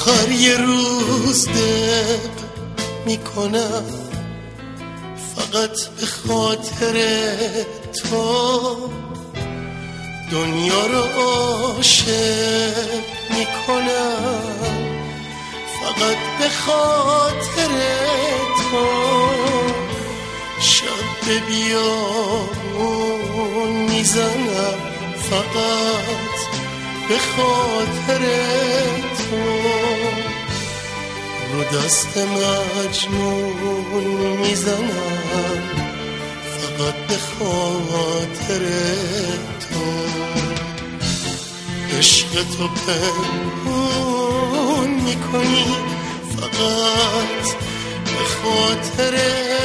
آخر یه روز دق میکنم فقط به خاطر تو، دنیا رو عاشق میکنم فقط به خاطر تو، شب به بیابون میزنم فقط به خاطر تو، رو دست مجنون میزنم فقط به خاطر تو، عشق تو پنهون میکنی فقط به خاطر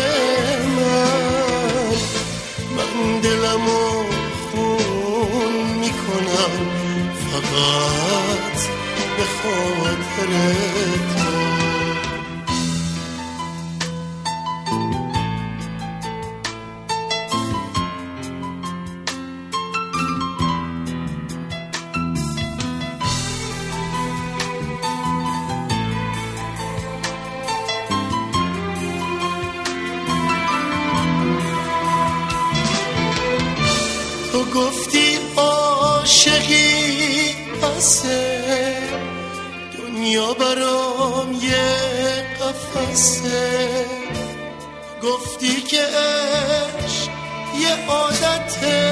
من دلمو خون میکنم فقط به خاطر تو. تو گفتی عاشقی بسه، دنیا برام یه قفسه، گفتی که عشق یه عادته،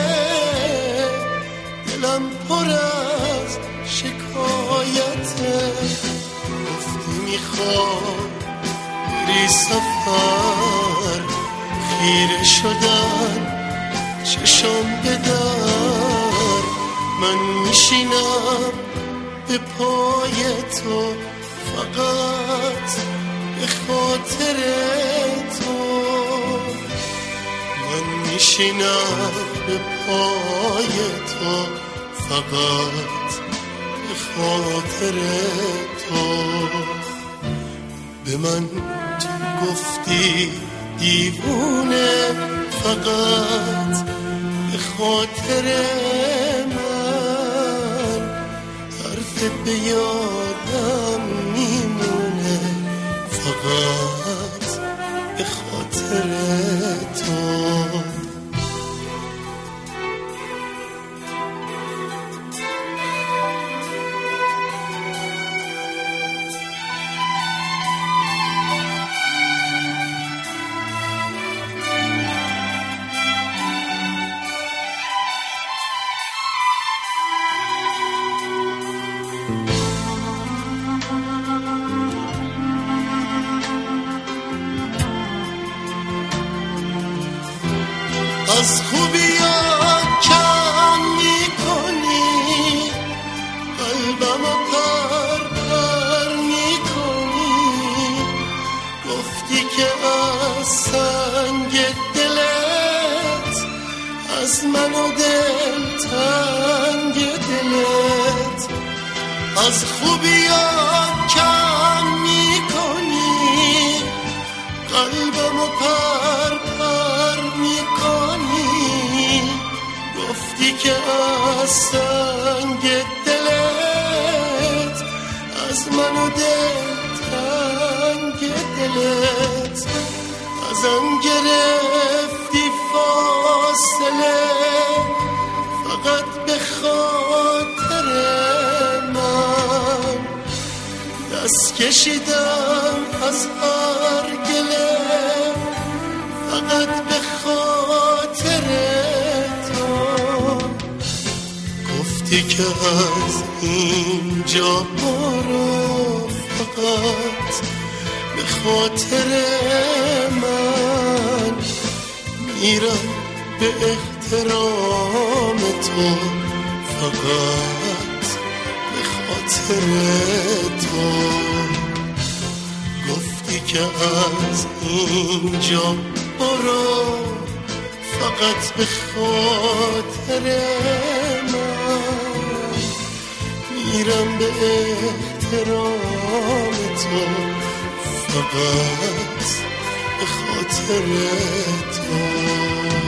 دلم پر از شکایته، گفتی میخوام بری سفر، خیره شدن چشم بدر، من میشینم به پای تو فقط به خاطر تو، من میشینم به پای تو فقط به خاطر تو. به من تو گفتی دیوونه فقط به خاطر من، حرفت به یادم میمونه فقط به خاطر تو. از خوبیات کم میکنی، قلبمو پر پر میکنی، گفتی که از سنگ دلت از من و دل تنگ دلت، از خوبیات کم میکنی، قلبمو پر پر میکنی، گفتی که از سنگ دلت از من و دل تنگ دلت، ازم گرفتی فاصله فقط به خاطر من، دست کشیدم از هر گله فقط به خاطر تو، گفتی که از اینجا برو فقط به خاطر من، میرم به احترام تو فقط به خاطر تو، گفتی که از اینجا برو فقط به خاطر من، میرم به احترام تو فقط به خاطر تو.